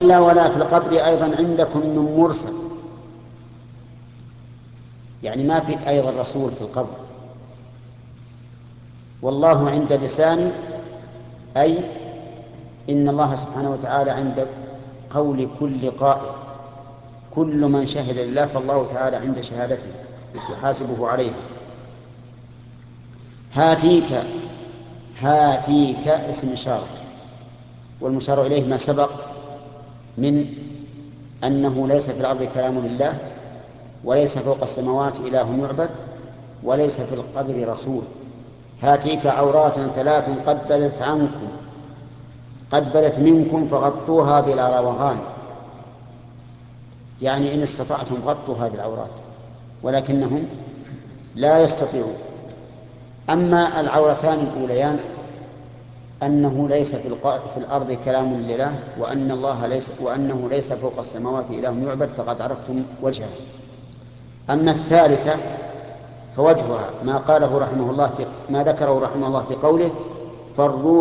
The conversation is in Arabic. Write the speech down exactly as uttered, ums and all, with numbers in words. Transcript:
لا ولا في القبر أيضا عندكم من مرسل، يعني ما في أيضا رسول في القبر. والله عند لساني، أي إن الله سبحانه وتعالى عند قول كل قائل، كل من شهد لله فالله تعالى عند شهادته يحاسبه عليها. هاتيك، هاتيك اسم إشارة، والمشار إليه ما سبق من أنه ليس في الأرض كلام لله، وليس فوق السماوات إله يعبد، وليس في القبر رسول. هاتيك عورات ثلاث قد بدت عنكم، قد بدت منكم فغطوها بلا روغان، يعني إن استطعتم غطوا هذه العورات، ولكنهم لا يستطيعون. أما العورتان الأوليان أنه ليس في, في الأرض كلام لله، وأن الله ليس وأنه ليس فوق السماوات إله يعبد، فقد عرفتم وجهه. أما الثالثة فوجهها ما قاله رحمه الله في ما ذكره رحمه الله في قوله: فالروح